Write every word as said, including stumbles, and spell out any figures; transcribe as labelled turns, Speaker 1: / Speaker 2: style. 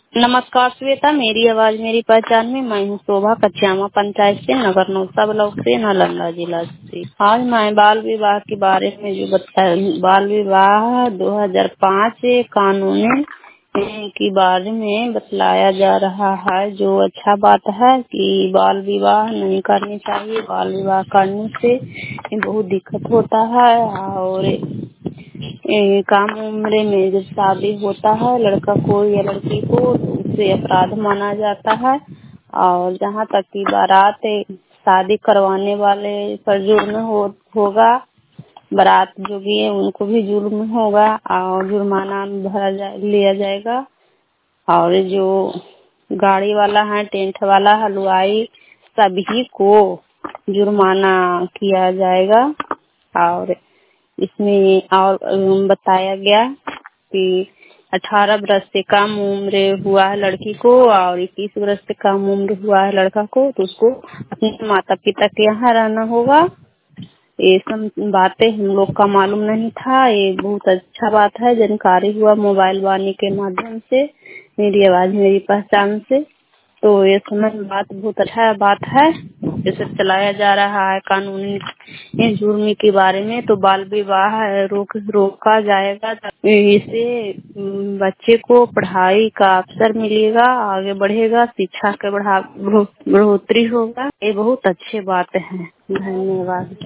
Speaker 1: नमस्कार श्वेता, मेरी आवाज मेरी पहचान में मैं हूँ शोभा कच्चामा पंचायत से नगर नौसा ब्लॉक से नालंदा जिला से। आज मैं बाल विवाह के बारे में जो बताया, बाल विवाह दो हज़ार पाँच कानून के बारे में बतलाया जा रहा है। जो अच्छा बात है कि बाल विवाह नहीं करनी चाहिए। बाल विवाह करने से बहुत दिक्कत होता है और कम उम्र में जब शादी होता है लड़का को या लड़की को तो उसे अपराध माना जाता है। और जहाँ तक की बारात शादी करवाने वाले पर जुर्म हो, होगा, बारात जो भी है उनको भी जुर्म होगा और जुर्माना भरा जा, लिया जाएगा। और जो गाड़ी वाला है, टेंट वाला, हलवाई, सभी को जुर्माना किया जाएगा। और इसमें और बताया गया कि अठारह वर्ष से कम उम्र हुआ है लड़की को और इक्कीस वर्ष से कम उम्र हुआ है लड़का को तो उसको अपने माता पिता के यहाँ रहना होगा। ये सब बातें हम लोग का मालूम नहीं था। ये बहुत अच्छा बात है, जानकारी हुआ मोबाइल वाणी के माध्यम से, मेरी आवाज मेरी पहचान से। तो ये समझ बात बहुत अच्छा बात है। जैसे चलाया जा रहा है कानूनी जुर्म के बारे में, तो बाल विवाह रोक रोका जाएगा। इससे बच्चे को पढ़ाई का अवसर मिलेगा, आगे बढ़ेगा, शिक्षा के बढ़ा बढ़ोतरी होगा। ये बहुत अच्छी बात है। धन्यवाद।